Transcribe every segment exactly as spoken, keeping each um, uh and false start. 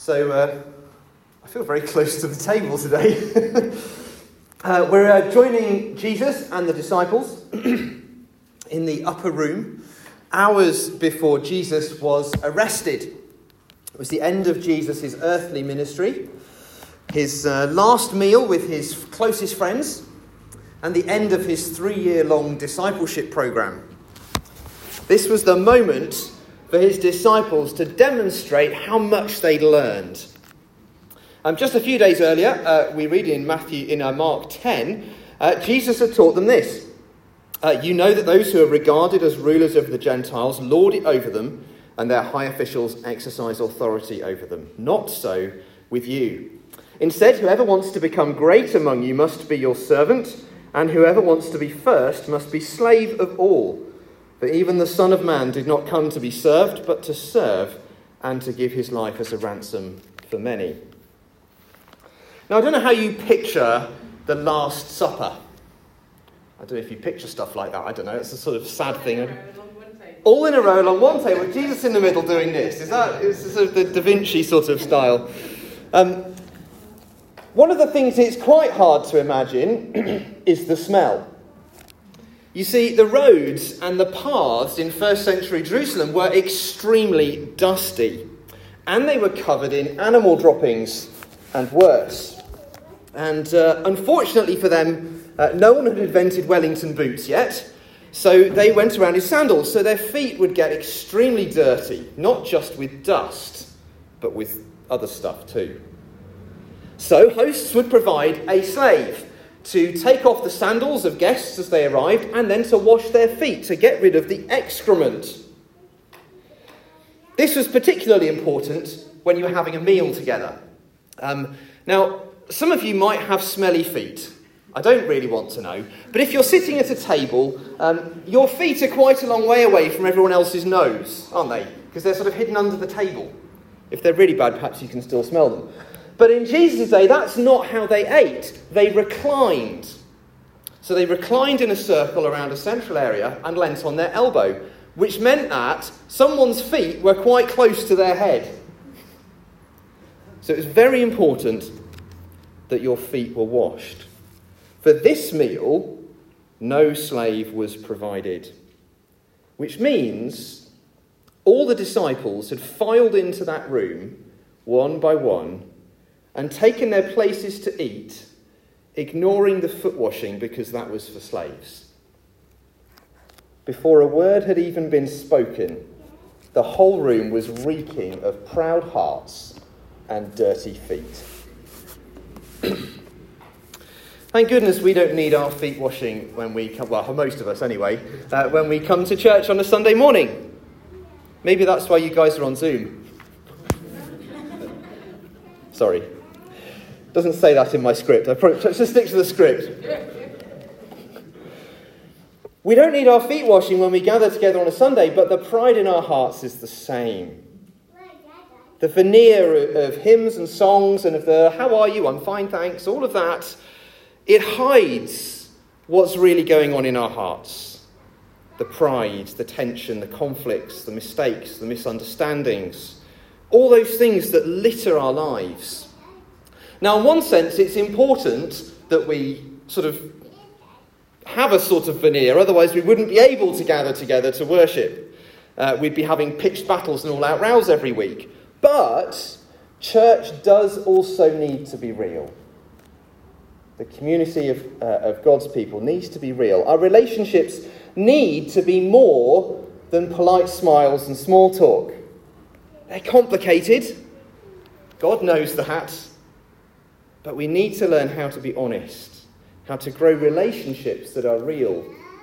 So uh, I feel very close to the table today. uh, we're uh, joining Jesus and the disciples in the upper room hours before Jesus was arrested. It was the end of Jesus' earthly ministry, his uh, last meal with his closest friends, and the end of his three-year-long discipleship program. This was the moment for his disciples to demonstrate how much they'd learned. Um, just a few days earlier, uh, we read in Matthew, in uh, Mark ten, uh, Jesus had taught them this. Uh, you know that those who are regarded as rulers of the Gentiles lord it over them, and their high officials exercise authority over them. Not so with you. Instead, whoever wants to become great among you must be your servant, and whoever wants to be first must be slave of all. For even the Son of Man did not come to be served, but to serve and to give his life as a ransom for many. Now, I don't know how you picture the Last Supper. I don't know if you picture stuff like that. I don't know. It's a sort of sad thing. All in a row along one table, with Jesus in the middle doing this. Is that is sort of the Da Vinci sort of style? Um, one of the things it's quite hard to imagine is the smell. You see, the roads and the paths in first century Jerusalem were extremely dusty, and they were covered in animal droppings and worse. And uh, unfortunately for them, uh, no one had invented Wellington boots yet, so they went around in sandals, so their feet would get extremely dirty, not just with dust, but with other stuff too. So hosts would provide a slave to take off the sandals of guests as they arrived, and then to wash their feet, to get rid of the excrement. This was particularly important when you were having a meal together. Um, now, some of you might have smelly feet. I don't really want to know. But if you're sitting at a table, um, your feet are quite a long way away from everyone else's nose, aren't they? Because they're sort of hidden under the table. If they're really bad, perhaps you can still smell them. But in Jesus' day, that's not how they ate. They reclined. So they reclined in a circle around a central area and leant on their elbow, which meant that someone's feet were quite close to their head. So it was very important that your feet were washed. For this meal, no slave was provided, which means all the disciples had filed into that room, one by one, and taken their places to eat, ignoring the foot washing because that was for slaves. Before a word had even been spoken, the whole room was reeking of proud hearts and dirty feet. Thank goodness we don't need our feet washing when we come, well, for most of us anyway, uh, when we come to church on a Sunday morning. Maybe that's why you guys are on Zoom. Sorry. Doesn't say that in my script. I probably just stick to the script. We don't need our feet washing when we gather together on a Sunday, but the pride in our hearts is the same. The veneer of hymns and songs and of the "how are you? I'm fine, thanks," all of that, it hides what's really going on in our hearts. The pride, the tension, the conflicts, the mistakes, the misunderstandings, all those things that litter our lives. Now, in one sense, it's important that we sort of have a sort of veneer, otherwise we wouldn't be able to gather together to worship. Uh, we'd be having pitched battles and all-out rows every week. But church does also need to be real. The community of, uh, of God's people needs to be real. Our relationships need to be more than polite smiles and small talk. They're complicated. God knows that. But we need to learn how to be honest, how to grow relationships that are real.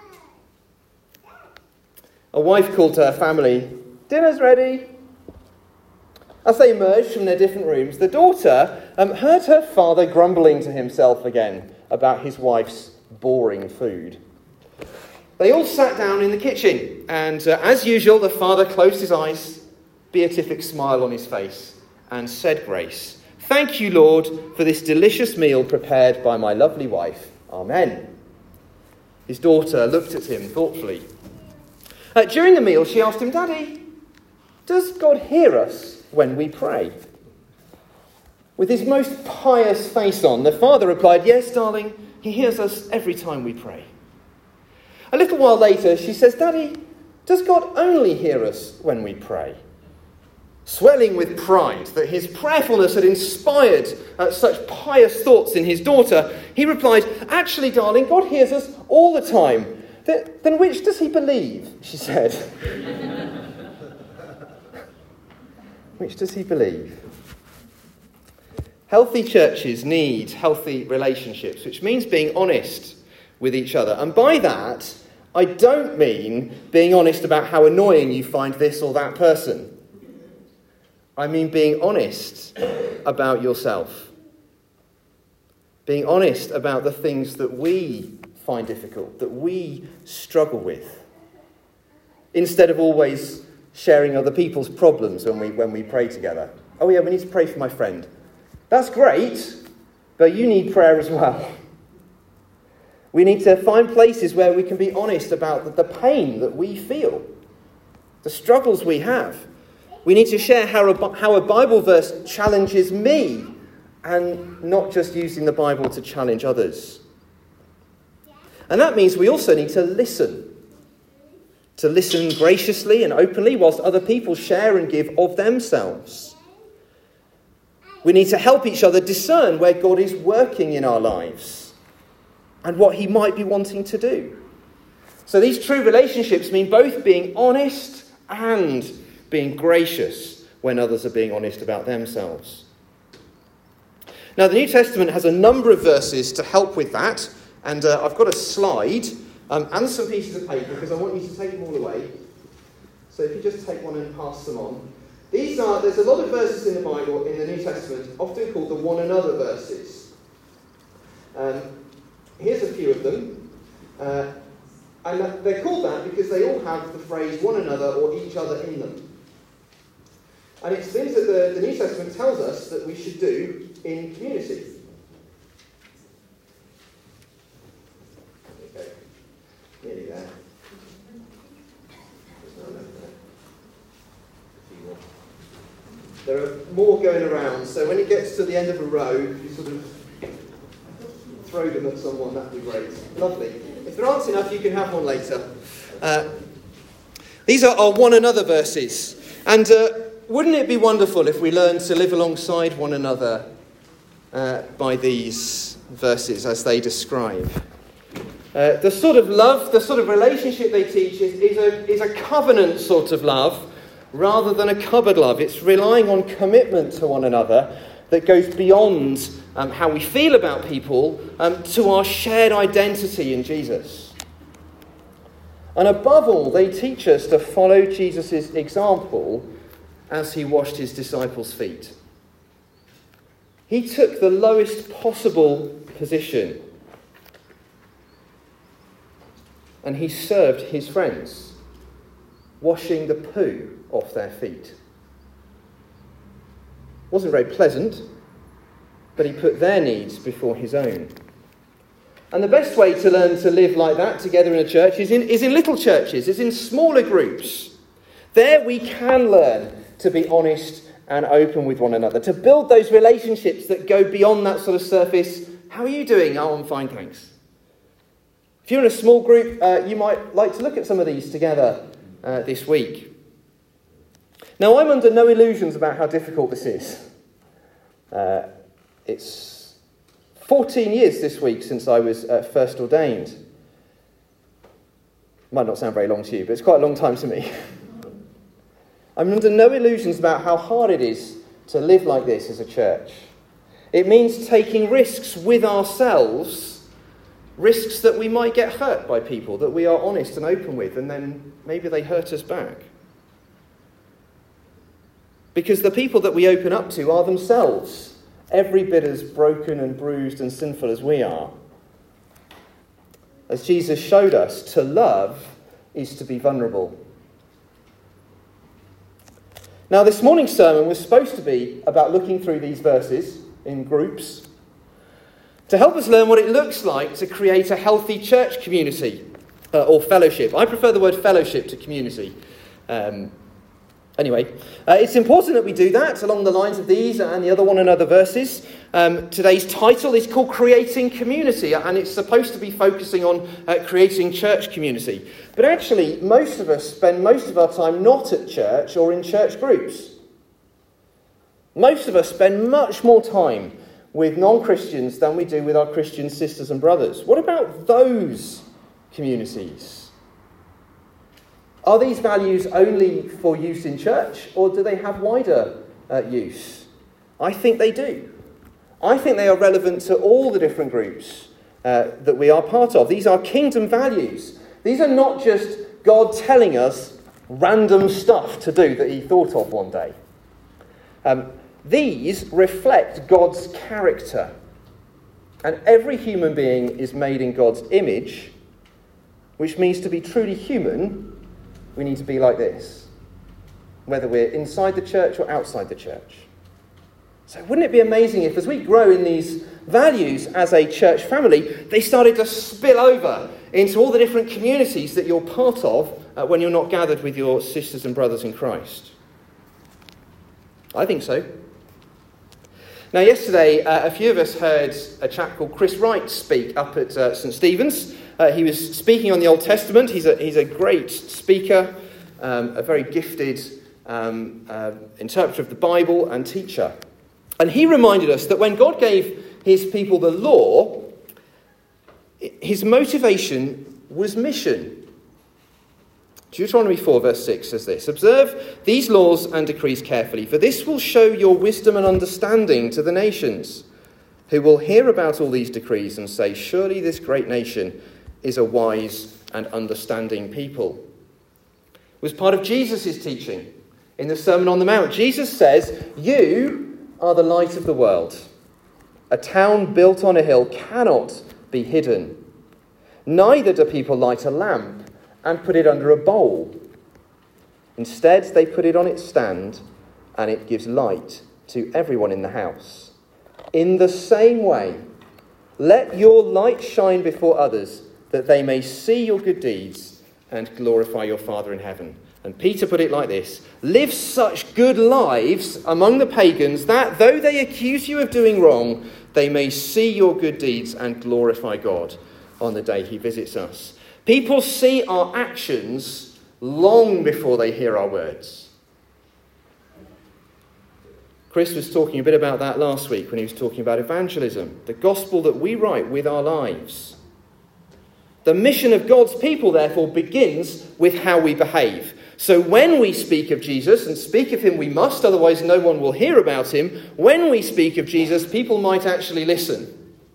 A wife called to her family, "Dinner's ready." As they emerged from their different rooms, the daughter um, heard her father grumbling to himself again about his wife's boring food. They all sat down in the kitchen, and uh, as usual, the father closed his eyes, beatific smile on his face, and said grace. "Thank you, Lord, for this delicious meal prepared by my lovely wife. Amen." His daughter looked at him thoughtfully. Uh, during the meal, she asked him, "Daddy, does God hear us when we pray?" With his most pious face on, the father replied, "Yes, darling, he hears us every time we pray." A little while later, she says, "Daddy, does God only hear us when we pray?" Swelling with pride that his prayerfulness had inspired uh, such pious thoughts in his daughter, he replied, "Actually, darling, God hears us all the time. Then, then which does he believe?" she said. Which does he believe? Healthy churches need healthy relationships, which means being honest with each other. And by that, I don't mean being honest about how annoying you find this or that person. I mean being honest about yourself. Being honest about the things that we find difficult, that we struggle with. Instead of always sharing other people's problems when we when we pray together. "Oh yeah, we need to pray for my friend." That's great, but you need prayer as well. We need to find places where we can be honest about the, the pain that we feel, the struggles we have. We need to share how a, how a Bible verse challenges me, and not just using the Bible to challenge others. And that means we also need to listen. To listen graciously and openly whilst other people share and give of themselves. We need to help each other discern where God is working in our lives and what he might be wanting to do. So these true relationships mean both being honest and being gracious when others are being honest about themselves. Now, the New Testament has a number of verses to help with that, and uh, I've got a slide um, and some pieces of paper because I want you to take them all away. So if you just take one and pass them on. These are, there's a lot of verses in the Bible, in the New Testament, often called the one another verses. Um, here's a few of them. Uh, and they're called that because they all have the phrase one another or each other in them. And it's things that the, the New Testament tells us that we should do in community. Okay, nearly there. There are more going around, so when it gets to the end of a row, you sort of throw them at someone, that'd be great. Lovely. If there aren't enough, you can have one later. Uh, these are our one another verses. And uh, wouldn't it be wonderful if we learned to live alongside one another uh, by these verses as they describe? Uh, the sort of love, the sort of relationship they teach is, is, a, is a covenant sort of love, rather than a cupboard love. It's relying on commitment to one another that goes beyond um, how we feel about people um, to our shared identity in Jesus. And above all, they teach us to follow Jesus' example as he washed his disciples' feet. He took the lowest possible position and he served his friends, washing the poo off their feet. Wasn't very pleasant, but he put their needs before his own. And the best way to learn to live like that together in a church is in, is in little churches, is in smaller groups. There we can learn to be honest and open with one another, to build those relationships that go beyond that sort of surface. How are you doing? Oh, I'm fine, thanks. If you're in a small group, uh, you might like to look at some of these together uh, this week. Now, I'm under no illusions about how difficult this is. Uh, it's fourteen years this week since I was uh, first ordained. Might not sound very long to you, but it's quite a long time to me. I'm under no illusions about how hard it is to live like this as a church. It means taking risks with ourselves, risks that we might get hurt by people that we are honest and open with, and then maybe they hurt us back. Because the people that we open up to are themselves every bit as broken and bruised and sinful as we are. As Jesus showed us, to love is to be vulnerable. Now, this morning's sermon was supposed to be about looking through these verses in groups to help us learn what it looks like to create a healthy church community uh, or fellowship. I prefer the word fellowship to community. Um, Anyway, uh, it's important that we do that along the lines of these and the other one another verses. Um, today's title is called Creating Community, and it's supposed to be focusing on uh, creating church community. But actually, most of us spend most of our time not at church or in church groups. Most of us spend much more time with non-Christians than we do with our Christian sisters and brothers. What about those communities? Are these values only for use in church, or do they have wider uh, use? I think they do. I think they are relevant to all the different groups uh, that we are part of. These are kingdom values. These are not just God telling us random stuff to do that he thought of one day. Um, these reflect God's character. And every human being is made in God's image, which means to be truly human, we need to be like this, whether we're inside the church or outside the church. So wouldn't it be amazing if, as we grow in these values as a church family, they started to spill over into all the different communities that you're part of uh, when you're not gathered with your sisters and brothers in Christ? I think so. Now, yesterday, uh, a few of us heard a chap called Chris Wright speak up at uh, St Stephen's. Uh, he was speaking on the Old Testament. He's a, he's a great speaker, um, a very gifted um, uh, interpreter of the Bible and teacher. And he reminded us that when God gave his people the law, his motivation was mission. Deuteronomy four verse six says this: "Observe these laws and decrees carefully, for this will show your wisdom and understanding to the nations, who will hear about all these decrees and say, 'Surely this great nation is a wise and understanding people.'" It was part of Jesus' teaching in the Sermon on the Mount. Jesus says, "You are the light of the world. A town built on a hill cannot be hidden. Neither do people light a lamp and put it under a bowl. Instead, they put it on its stand, and it gives light to everyone in the house. In the same way, let your light shine before others, that they may see your good deeds and glorify your Father in heaven." And Peter put it like this: "Live such good lives among the pagans that, though they accuse you of doing wrong, they may see your good deeds and glorify God on the day he visits us." People see our actions long before they hear our words. Chris was talking a bit about that last week when he was talking about evangelism, the gospel that we write with our lives. The mission of God's people, therefore, begins with how we behave. So when we speak of Jesus, and speak of him we must, otherwise no one will hear about him, when we speak of Jesus, people might actually listen.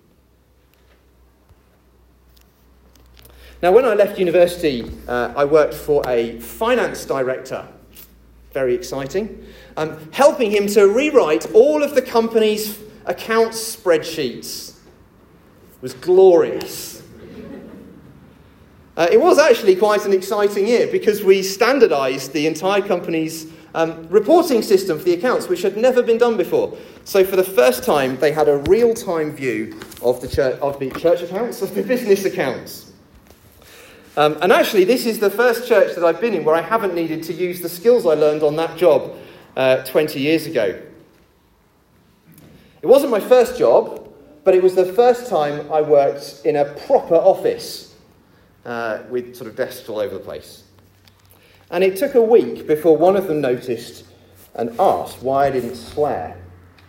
Now, when I left university, uh, I worked for a finance director. Very exciting. Um, helping him to rewrite all of the company's accounts spreadsheets. It was glorious. Uh, it was actually quite an exciting year because we standardised the entire company's um, reporting system for the accounts, which had never been done before. So for the first time, they had a real-time view of the church, of the church accounts, of the business accounts. Um, and actually, this is the first church that I've been in where I haven't needed to use the skills I learned on that job uh, twenty years ago. It wasn't my first job, but it was the first time I worked in a proper office uh, with sort of desks all over the place. And it took a week before one of them noticed and asked why I didn't swear.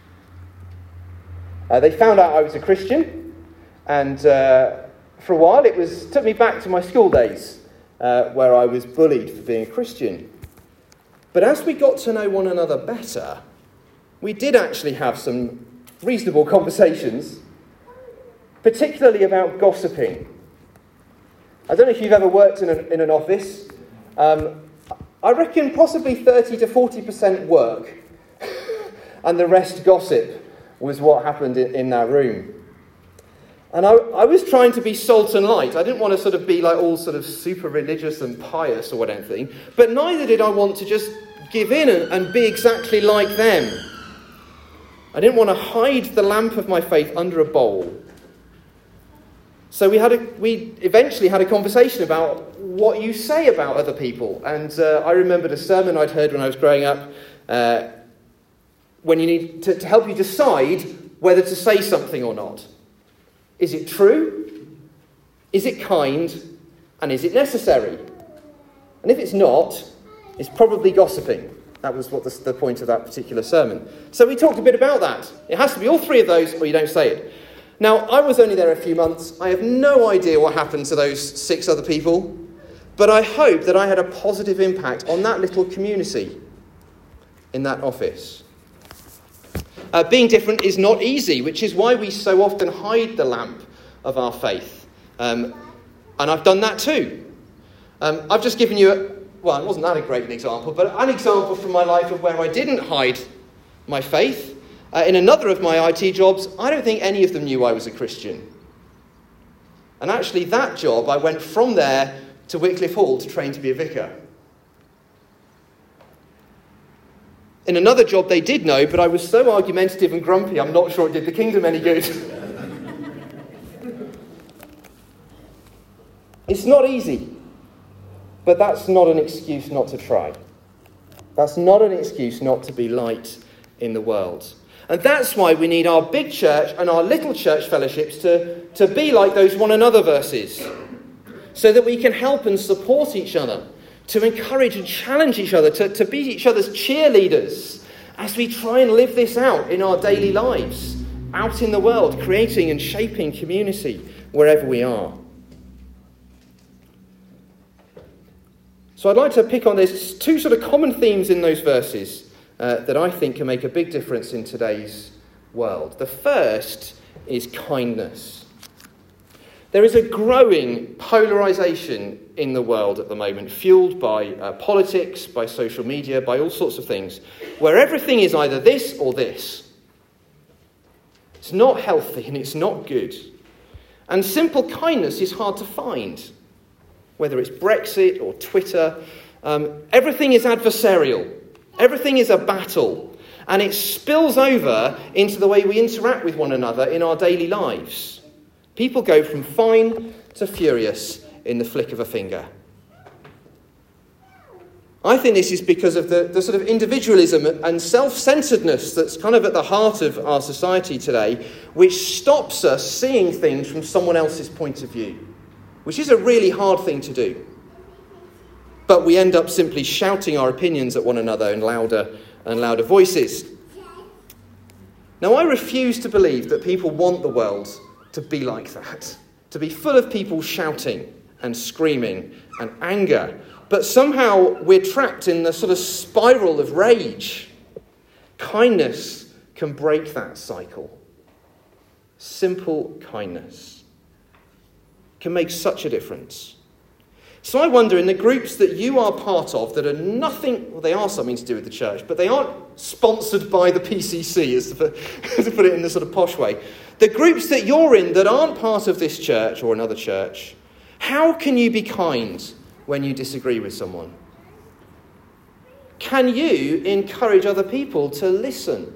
Uh, they found out I was a Christian, and Uh, For a while, it was took me back to my school days, uh, where I was bullied for being a Christian. But as we got to know one another better, we did actually have some reasonable conversations, particularly about gossiping. I don't know if you've ever worked in, a, in an office. Um, I reckon possibly thirty to forty percent work, and the rest gossip was what happened in, in that room. And I, I was trying to be salt and light. I didn't want to sort of be like all sort of super religious and pious or whatever, but neither did I want to just give in and, and be exactly like them. I didn't want to hide the lamp of my faith under a bowl. So we had a, we eventually had a conversation about what you say about other people. And uh, I remembered a sermon I'd heard when I was growing up, uh, when you need to, to help you decide whether to say something or not. Is it true? Is it kind? And is it necessary? And if it's not, it's probably gossiping. That was what the, the point of that particular sermon. So we talked a bit about that. It has to be all three of those or you don't say it. Now, I was only there a few months. I have no idea what happened to those six other people. But I hope that I had a positive impact on that little community in that office. Uh, being different is not easy, which is why we so often hide the lamp of our faith. Um, and I've done that too. Um, I've just given you, a, well, it wasn't that a great example, but an example from my life of where I didn't hide my faith. Uh, in another of my I T jobs, I don't think any of them knew I was a Christian. And actually that job, I went from there to Wycliffe Hall to train to be a vicar. In another job they did know, but I was so argumentative and grumpy, I'm not sure it did the kingdom any good. It's not easy, but that's not an excuse not to try. That's not an excuse not to be light in the world. And that's why we need our big church and our little church fellowships to, to be like those one another verses, so that we can help and support each other, to encourage and challenge each other, to, to be each other's cheerleaders as we try and live this out in our daily lives, out in the world, creating and shaping community wherever we are. So I'd like to pick on, there's two sort of common themes in those verses uh, that I think can make a big difference in today's world. The first is kindness. There is a growing polarisation in the world at the moment, fueled by uh, politics, by social media, by all sorts of things, where everything is either this or this. It's not healthy and it's not good. And simple kindness is hard to find, whether it's Brexit or Twitter. Um, everything is adversarial. Everything is a battle. And it spills over into the way we interact with one another in our daily lives. People go from fine to furious in the flick of a finger. I think this is because of the, the sort of individualism and self-centeredness that's kind of at the heart of our society today, which stops us seeing things from someone else's point of view, which is a really hard thing to do. But we end up simply shouting our opinions at one another in louder and louder voices. Now, I refuse to believe that people want the world to be like that, to be full of people shouting and screaming and anger. But somehow we're trapped in the sort of spiral of rage. Kindness can break that cycle. Simple kindness can make such a difference. So I wonder, in the groups that you are part of that are nothing, well, they are something to do with the church, but they aren't sponsored by the P C C, as to put, to put it in the sort of posh way. The groups that you're in that aren't part of this church or another church, how can you be kind when you disagree with someone? Can you encourage other people to listen?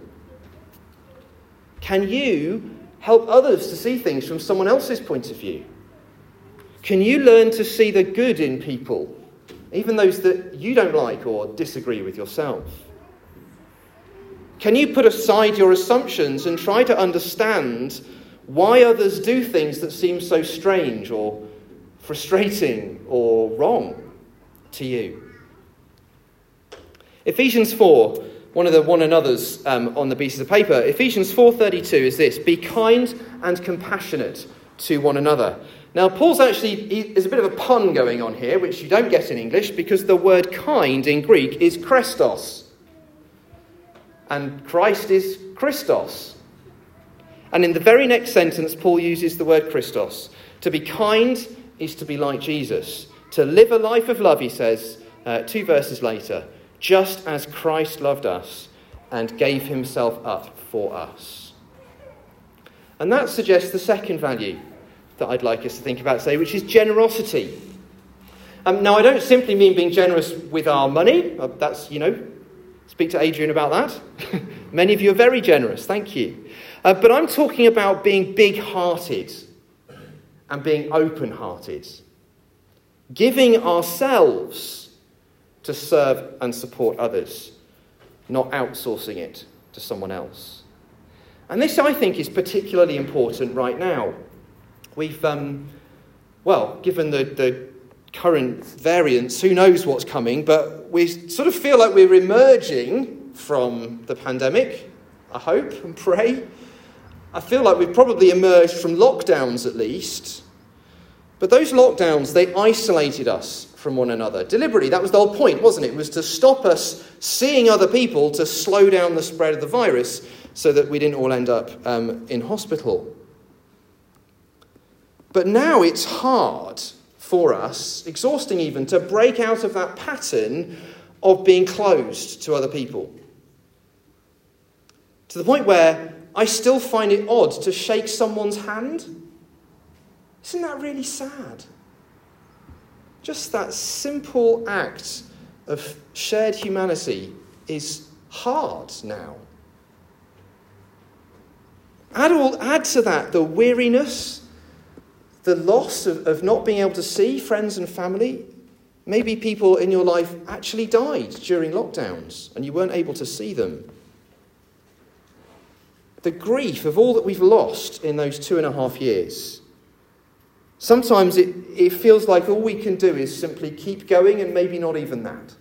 Can you help others to see things from someone else's point of view? Can you learn to see the good in people, even those that you don't like or disagree with yourself? Can you put aside your assumptions and try to understand why others do things that seem so strange or frustrating or wrong to you? Ephesians four, one of the one another's um, on the pieces of paper, Ephesians four thirty-two is this: be kind and compassionate to one another. Now, Paul's actually, there's a bit of a pun going on here, which you don't get in English, because the word kind in Greek is Christos. And Christ is Christos. And in the very next sentence, Paul uses the word Christos. To be kind is to be like Jesus. To live a life of love, he says, uh, two verses later, just as Christ loved us and gave himself up for us. And that suggests the second value that I'd like us to think about today, which is generosity. Um, now, I don't simply mean being generous with our money. Uh, that's, you know, speak to Adrian about that. Many of you are very generous, thank you. Uh, but I'm talking about being big-hearted and being open-hearted. giving ourselves to serve and support others, not outsourcing it to someone else. And this, I think, is particularly important right now. We've, um, well, given the, the current variants, who knows what's coming, but we sort of feel like we're emerging from the pandemic, I hope and pray. I feel like we've probably emerged from lockdowns at least. But those lockdowns, they isolated us from one another. Deliberately, that was the whole point, wasn't it? It was to stop us seeing other people, to slow down the spread of the virus so that we didn't all end up um, in hospital. But now it's hard for us, exhausting even, to break out of that pattern of being closed to other people. To the point where I still find it odd to shake someone's hand. Isn't that really sad? Just that simple act of shared humanity is hard now. Add, all, add to that the weariness, the loss of, of not being able to see friends and family. Maybe people in your life actually died during lockdowns and you weren't able to see them. The grief of all that we've lost in those two and a half years. Sometimes it, it feels like all we can do is simply keep going and maybe not even that.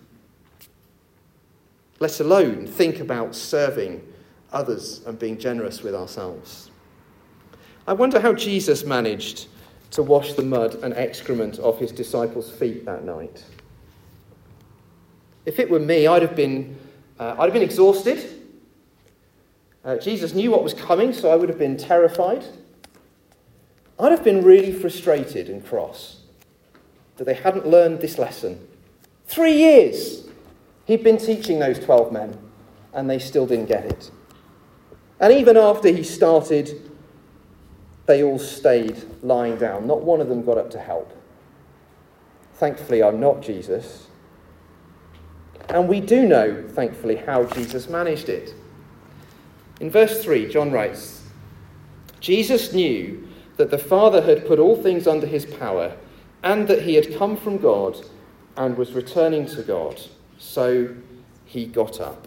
Let alone think about serving others and being generous with ourselves. I wonder how Jesus managed to wash the mud and excrement off his disciples' feet that night. If it were me, I'd have been, uh, I'd have been exhausted. Uh, Jesus knew what was coming, so I would have been terrified. I'd have been really frustrated and cross that they hadn't learned this lesson. Three years he'd been teaching those twelve men, and they still didn't get it. And even after he started, they all stayed lying down. Not one of them got up to help. Thankfully, I'm not Jesus. And we do know, thankfully, how Jesus managed it. In verse three, John writes, Jesus knew that the Father had put all things under his power, and that he had come from God and was returning to God. So he got up.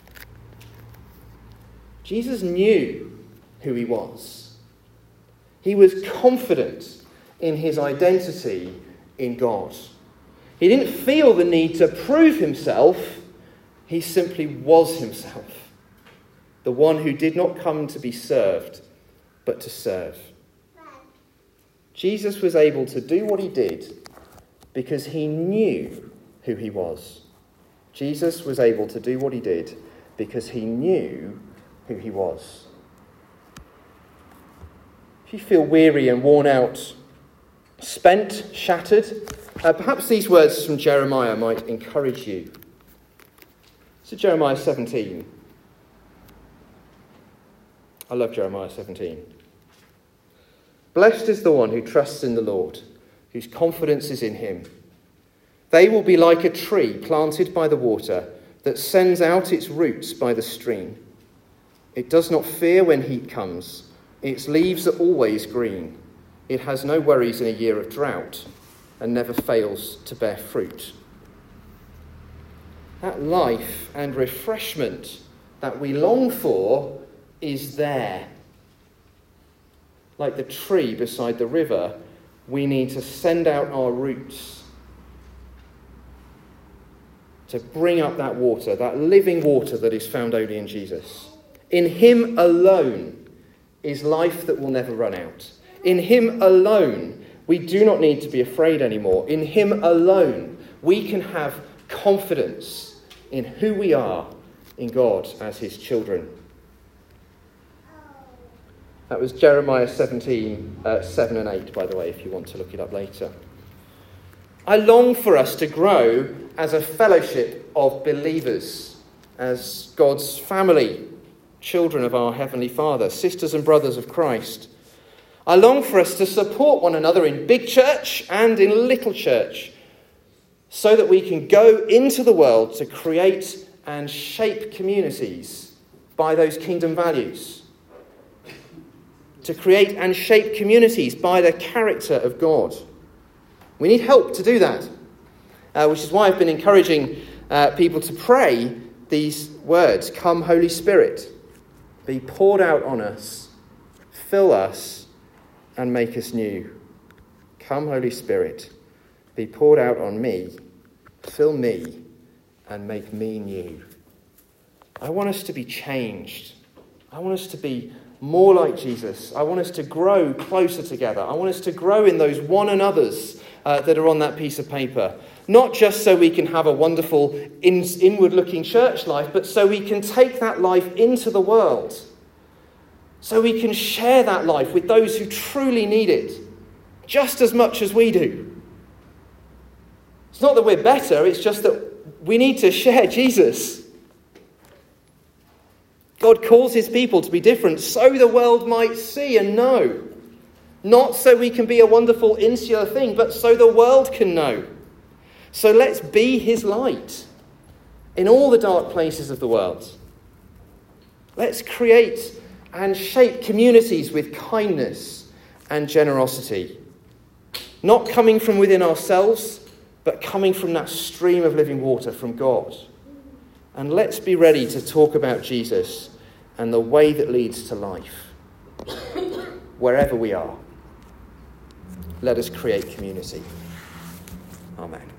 Jesus knew who he was. He was confident in his identity in God. He didn't feel the need to prove himself. He simply was himself. The one who did not come to be served, but to serve. Jesus was able to do what he did because he knew who he was. Jesus was able to do what he did because he knew who he was. If you feel weary and worn out, spent, shattered, uh, perhaps these words from Jeremiah might encourage you. So Jeremiah seventeen. I love Jeremiah seventeen. Blessed is the one who trusts in the Lord, whose confidence is in him. They will be like a tree planted by the water that sends out its roots by the stream. It does not fear when heat comes. Its leaves are always green. It has no worries in a year of drought and never fails to bear fruit. That life and refreshment that we long for is there. Like the tree beside the river, we need to send out our roots to bring up that water, that living water that is found only in Jesus. In him alone is life that will never run out. In him alone, we do not need to be afraid anymore. In him alone, we can have confidence in who we are in God as his children. That was Jeremiah seventeen, uh, seven and eight, by the way, if you want to look it up later. I long for us to grow as a fellowship of believers, as God's family, children of our Heavenly Father, sisters and brothers of Christ. I long for us to support one another in big church and in little church, so that we can go into the world to create and shape communities by those kingdom values. To create and shape communities by the character of God. We need help to do that, uh, which is why I've been encouraging uh, people to pray these words. Come, Holy Spirit, be poured out on us, fill us, and make us new. Come, Holy Spirit, be poured out on me, fill me, and make me new. I want us to be changed. I want us to be more like Jesus. I want us to grow closer together. I want us to grow in those one another's uh, that are on that piece of paper. Not just so we can have a wonderful in, inward-looking church life, but so we can take that life into the world. So we can share that life with those who truly need it, just as much as we do. It's not that we're better, it's just that we need to share Jesus. God calls his people to be different so the world might see and know. Not so we can be a wonderful insular thing, but so the world can know. So let's be his light in all the dark places of the world. Let's create and shape communities with kindness and generosity. Not coming from within ourselves, but coming from that stream of living water from God. And let's be ready to talk about Jesus and the way that leads to life, wherever we are. Let us create community. Amen.